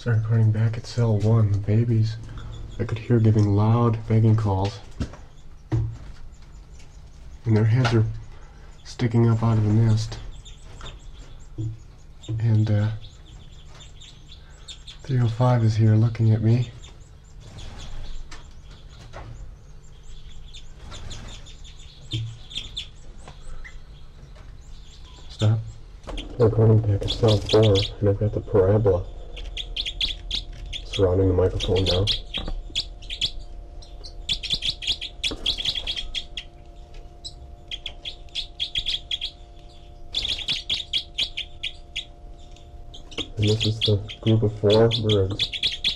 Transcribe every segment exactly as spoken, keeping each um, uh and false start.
Started recording back at cell one. The babies I could hear giving loud begging calls, and their heads are sticking up out of the nest. And uh, three oh five is here looking at me. Stop. Recording back at cell four, and I've got the parabola surrounding the microphone now. And this is the group of four birds.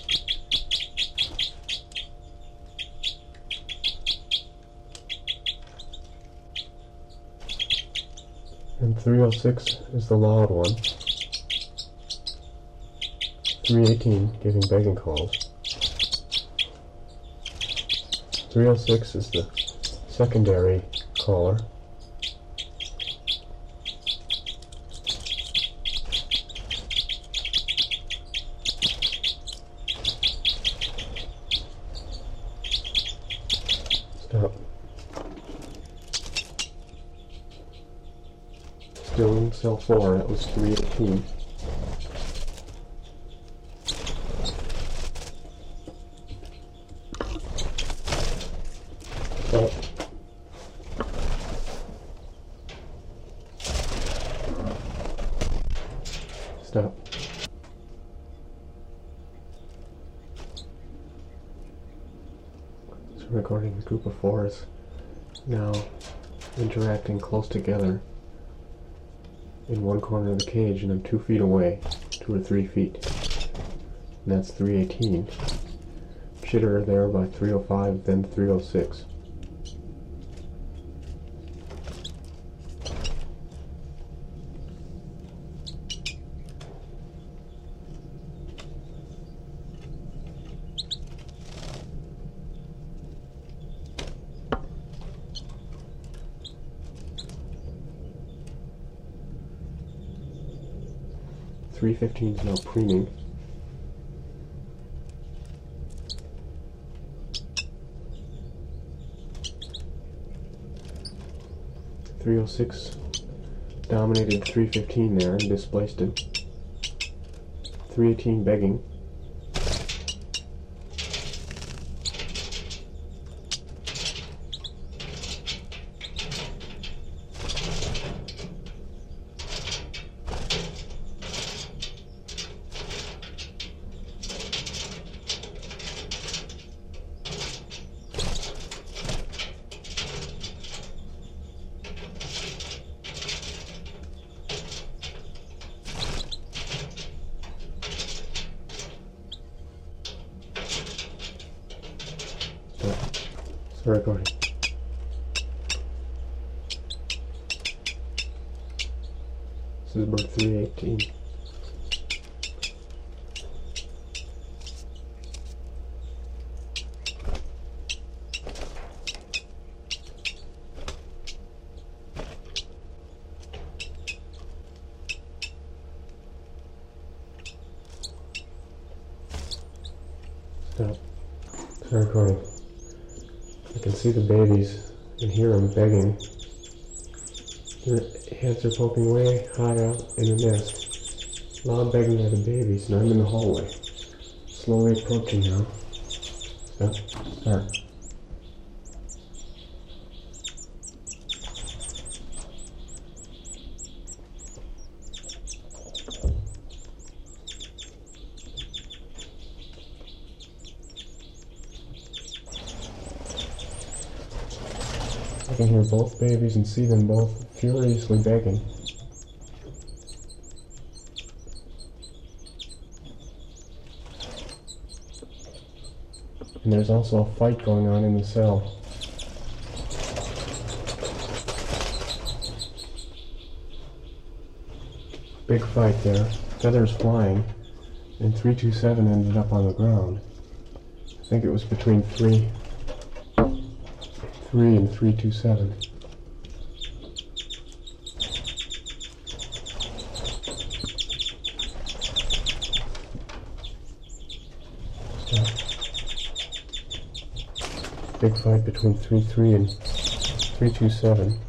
And three oh six is the loud one. three eighteen giving begging calls. three oh six is the secondary caller. Stop. Still in cell four, that was three eighteen. Stop. Stop. So recording the group of fours now interacting close together in one corner of the cage, and I'm two feet away, two or three feet. And that's three eighteen. Chitter there by three oh five, then three oh six. three fifteen is now preening. three oh six dominated three fifteen there and displaced it. three eighteen begging. Start recording. This is bird three eighteen. Stop. Start recording. I can see the babies and hear them begging. Their heads are poking way high out in the nest. Loud begging by the babies, and I'm in the hallway. Slowly approaching now. Stop. Start. I can hear both babies and see them both furiously begging. And there's also a fight going on in the cell. Big fight there. Feathers flying. And three two seven ended up on the ground. I think it was between three. Three and three two seven. Yeah. Big fight between three three and three two seven.